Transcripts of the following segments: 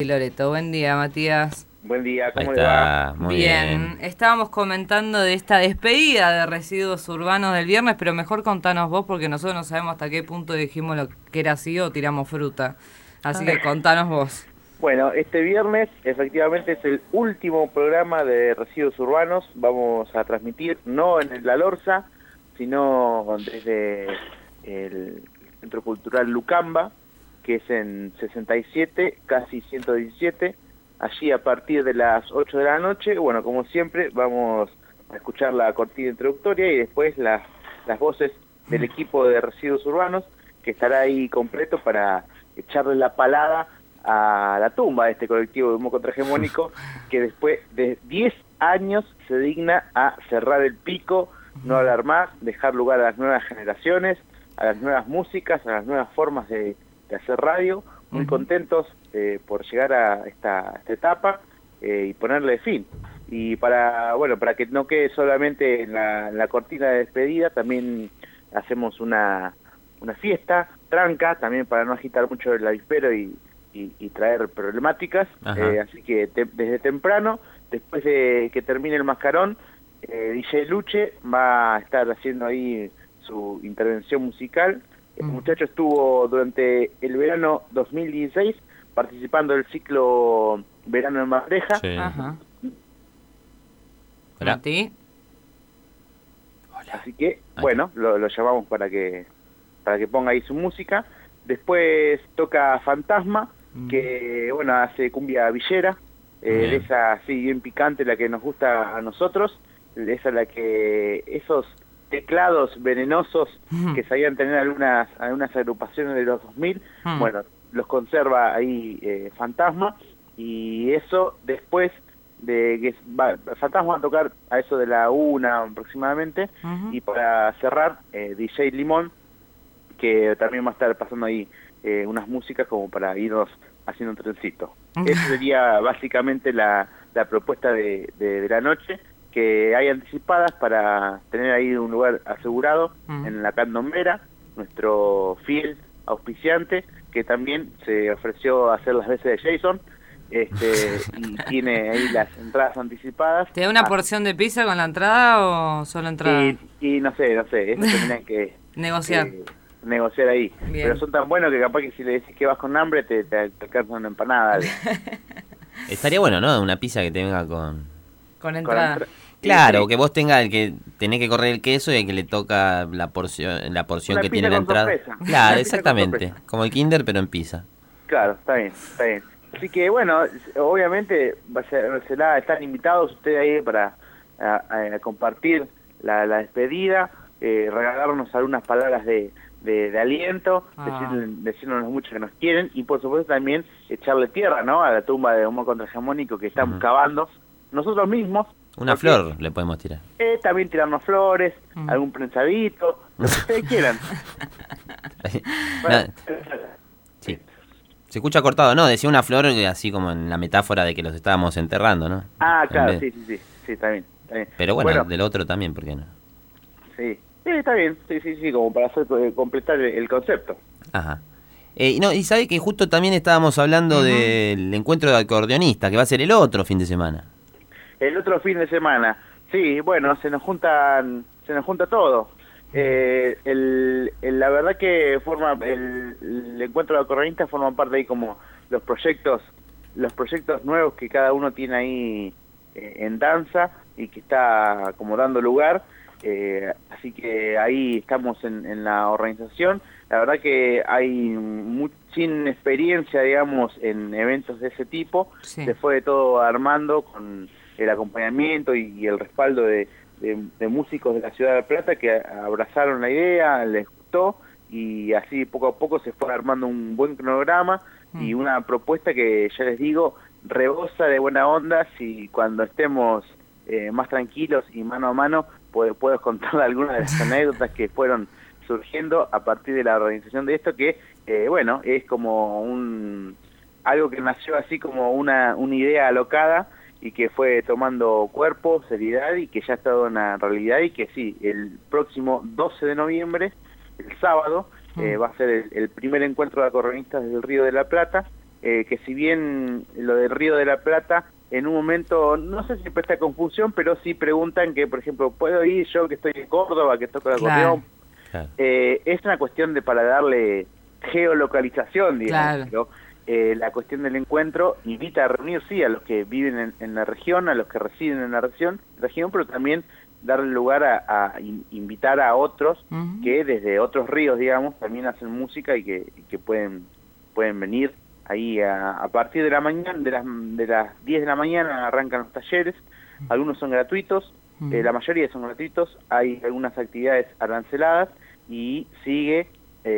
Loreto. Buen día, Matías. Buen día, ¿cómo Ahí le está, va? muy bien. Estábamos comentando de esta despedida de residuos urbanos del viernes, pero mejor contanos vos porque nosotros no sabemos hasta qué punto dijimos lo que era así o tiramos fruta. Así que contanos vos. Bueno, este viernes efectivamente es el último programa de Residuos Urbanos. Vamos a transmitir no en La Lorza, sino desde el Centro Cultural Lucamba, que es en 67, casi 117. Allí a partir de las 8 de la noche, bueno, como siempre, vamos a escuchar la cortina introductoria y después las voces del equipo de Residuos Urbanos, que estará ahí completo para echarle la palada a la tumba de este colectivo de humo contrahegemónico, que después de 10 años se digna a cerrar el pico, no hablar más, dejar lugar a las nuevas generaciones, a las nuevas músicas, a las nuevas formas de hacer radio. Muy contentos por llegar a esta etapa y ponerle fin. Y para que no quede solamente en la cortina de despedida, también hacemos una fiesta tranca, también para no agitar mucho el avispero y traer problemáticas. Así que desde temprano, después de que termine el mascarón, DJ Luche va a estar haciendo ahí su intervención musical. El muchacho estuvo durante el verano 2016 participando del ciclo Verano en Bandeja. Sí. Ajá. Hola. Mati. Así que, bueno, lo llamamos para que ponga ahí su música. Después toca Fantasma, que, bueno, hace cumbia villera, de esa así bien picante, la que nos gusta a nosotros. Esa es la que esos teclados venenosos que sabían tener algunas agrupaciones de los 2000, bueno, los conserva ahí Fantasma, y eso después de que Fantasma va a tocar a eso de la 1 aproximadamente, y para cerrar DJ Limón, que también va a estar pasando ahí unas músicas como para irnos haciendo un trencito. Esa sería básicamente la propuesta de la noche, que hay anticipadas para tener ahí un lugar asegurado en la Candombera, nuestro fiel auspiciante, que también se ofreció a hacer las veces de Jason, y tiene ahí las entradas anticipadas. ¿Te da una porción de pizza con la entrada o solo entrada? Y no sé, eso tendrían que negociar. Negociar ahí. Bien. Pero son tan buenos que capaz que si le decís que vas con hambre te alcanza una empanada. Estaría bueno, ¿no? Una pizza que te venga Con entrada. Claro, Sí. que vos tengas el que tenés que correr el queso y el que le toca la porción Una que tiene pizza la con entrada. sorpresa. Una Claro, pizza con exactamente. sorpresa. Como el Kinder, pero en pizza. Claro, está bien. Así que bueno, obviamente están invitados ustedes ahí para a compartir la despedida, regalarnos algunas palabras de aliento, decirnos lo mucho que nos quieren, y por supuesto también echarle tierra, ¿no?, a la tumba de humo contrahegemónico que estamos cavando nosotros mismos. Una flor le podemos tirar. También tirarnos flores, algún prensadito, lo que ustedes quieran. Bueno, Sí. Se escucha cortado, ¿no? Decía una flor así como en la metáfora de que los estábamos enterrando, ¿no? claro, En vez- sí, está bien. Pero bueno, del otro también, ¿por qué no? Sí, está bien, sí, como para completar el concepto. Ajá. Y sabe que justo también estábamos hablando del encuentro de acordeonistas, que va a ser el otro fin de semana. El otro fin de semana, sí, bueno, se nos junta todo. La verdad que el encuentro de acordeonistas forma parte ahí como los proyectos nuevos que cada uno tiene ahí en danza y que está como dando lugar. Así que ahí estamos en la organización. La verdad que hay sin experiencia, digamos, en eventos de ese tipo. Sí. Se fue todo armando con el acompañamiento y el respaldo de músicos de la ciudad de La Plata que abrazaron la idea, les gustó, y así poco a poco se fue armando un buen cronograma y una propuesta que, ya les digo, rebosa de buena onda. Si cuando estemos más tranquilos y mano a mano puedo contar algunas de las anécdotas que fueron surgiendo a partir de la organización de esto, que bueno, es como algo que nació así como una idea alocada y que fue tomando cuerpo, seriedad, y que ya ha estado en la realidad, y que sí, el próximo 12 de noviembre, el sábado, va a ser el primer encuentro de acordeonistas del Río de la Plata, que si bien lo del Río de la Plata, en un momento, no sé si presta confusión, pero sí preguntan que, por ejemplo, ¿puedo ir yo que estoy en Córdoba, que toco el acordeón? Claro. Es una cuestión para darle geolocalización, digamos, Claro. pero la cuestión del encuentro invita a reunir, sí, a los que viven en la región, a los que residen en la región, pero también darle lugar a invitar a otros que desde otros ríos, digamos, también hacen música y que pueden venir ahí a partir de la mañana, de las 10 de la mañana arrancan los talleres, algunos son gratuitos, la mayoría son gratuitos, hay algunas actividades aranceladas y sigue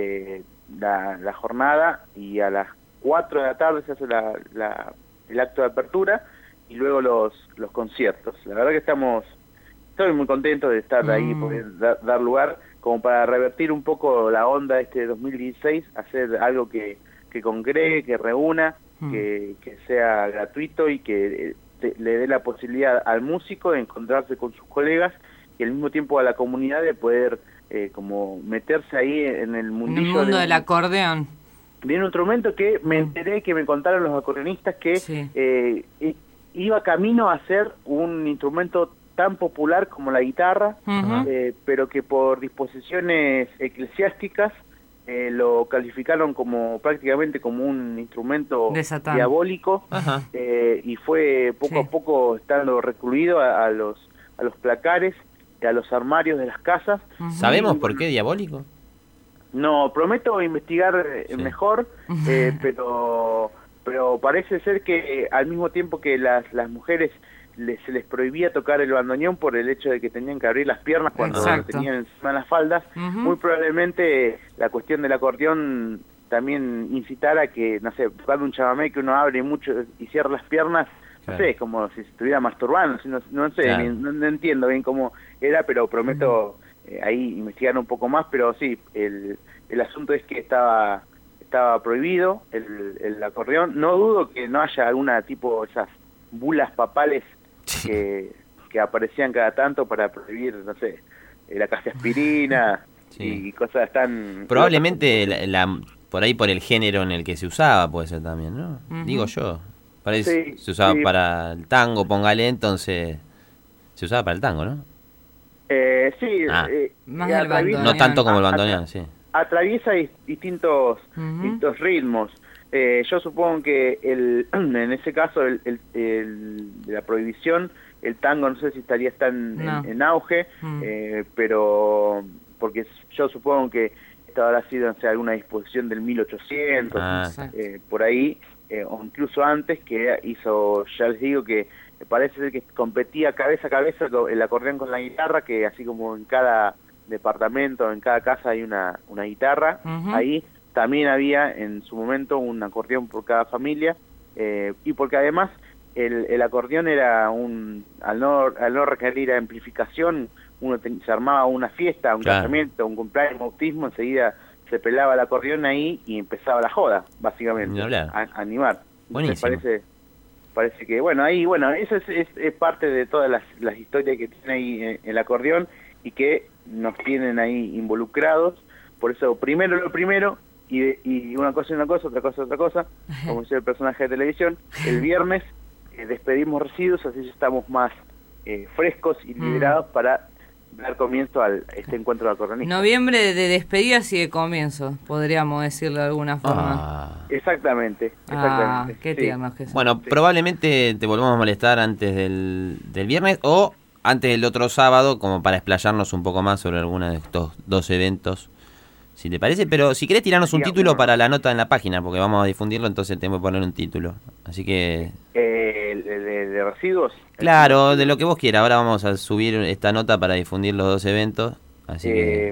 la jornada y a las 4 de la tarde se hace el acto de apertura y luego los conciertos. La verdad que estoy muy contento de estar ahí, poder dar lugar como para revertir un poco la onda de este 2016, hacer algo que congregue, que reúna, que sea gratuito y que le dé la posibilidad al músico de encontrarse con sus colegas y al mismo tiempo a la comunidad de poder como meterse ahí en el mundillo. En el mundo del acordeón. Viene un instrumento que me enteré, que me contaron los acordeonistas, que iba camino a ser un instrumento tan popular como la guitarra, pero que por disposiciones eclesiásticas lo calificaron como prácticamente como un instrumento diabólico, y fue poco a poco estando recluido a los placares, a los armarios de las casas. ¿Sabemos por qué diabólico? No, prometo investigar mejor, pero parece ser que al mismo tiempo que las mujeres se les prohibía tocar el bandoneón por el hecho de que tenían que abrir las piernas cuando lo tenían encima de las faldas, muy probablemente la cuestión del acordeón también incitara a que, no sé, tocando un chamamé que uno abre mucho y cierra las piernas, no sé, como si estuviera masturbando, no sé, no entiendo bien cómo era, pero prometo ahí investigar un poco más, pero sí, el asunto es que estaba prohibido el acordeón. No dudo que no haya alguna tipo esas bulas papales que aparecían cada tanto para prohibir, no sé, la cafeaspirina y cosas tan... Probablemente por ahí por el género en el que se usaba puede ser también, ¿no? Digo yo. Parece se usaba para el tango, póngale, entonces se usaba para el tango, ¿no? Más el bandoneón. No tanto como el bandoneón, atraviesa distintos ritmos. Yo supongo que en ese caso la prohibición, el tango no sé si estaría tan en auge, pero porque yo supongo que esto habrá sido, no sé, alguna disposición del 1800, por ahí, o incluso antes, que hizo, ya les digo que parece ser que competía cabeza a cabeza el acordeón con la guitarra, que así como en cada departamento, en cada casa hay una guitarra, ahí también había en su momento un acordeón por cada familia, y porque además el acordeón era al no requerir amplificación, se armaba una fiesta, un casamiento, un cumpleaños, un bautismo, enseguida se pelaba el acordeón ahí y empezaba la joda, básicamente, a animar. Buenísimo. Parece que, eso es parte de todas las historias que tiene ahí el acordeón y que nos tienen ahí involucrados. Por eso, primero lo primero, y una cosa, otra cosa, como dice el personaje de televisión. El viernes despedimos residuos, así ya estamos más frescos y liberados para dar comienzo a este encuentro de acordeonistas. Noviembre de despedidas y de comienzo, podríamos decirlo de alguna forma. Exactamente. Qué tiernos que son. Bueno, probablemente te volvamos a molestar antes del viernes o antes del otro sábado, como para explayarnos un poco más sobre alguno de estos dos eventos, si te parece. Pero si querés tirarnos un título para la nota en la página, porque vamos a difundirlo, entonces tengo que poner un título. Así que... de residuos. Claro, de lo que vos quieras. Ahora vamos a subir esta nota para difundir los dos eventos. Así que...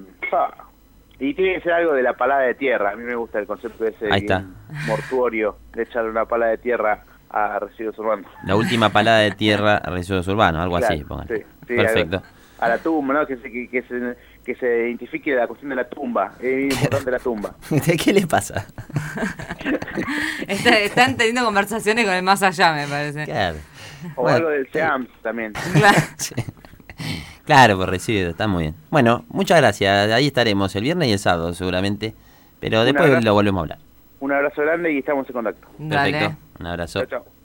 Y tiene que ser algo de la palada de tierra. A mí me gusta el concepto ese mortuorio de echarle una pala de tierra a residuos urbanos. La última palada de tierra a residuos urbanos, algo así. Sí, perfecto. A la tumba, ¿no? Que se identifique la cuestión de la tumba. Es importante la tumba. ¿Qué le pasa? Están teniendo conversaciones con el más allá, me parece. Claro. O algo del SEAMS también. Claro, por residuos, está muy bien. Bueno, muchas gracias. Ahí estaremos el viernes y el sábado seguramente. Pero después lo volvemos a hablar. Un abrazo grande y estamos en contacto. Dale. Perfecto, un abrazo. Chao, chao.